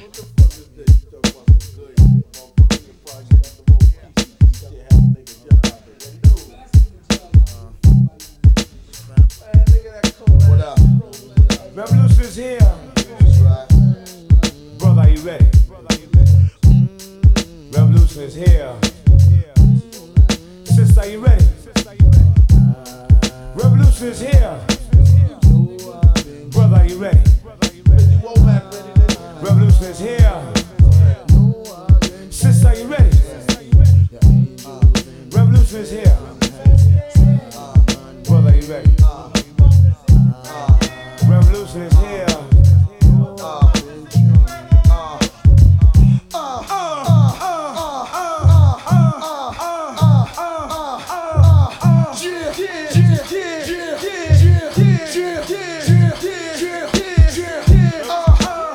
What up? Revolution is here. That's right. Brother, are you ready? Revolution is here. Sister, are you ready? Revolution is here. Brother, are you ready? You won't have ready. Revolution is here.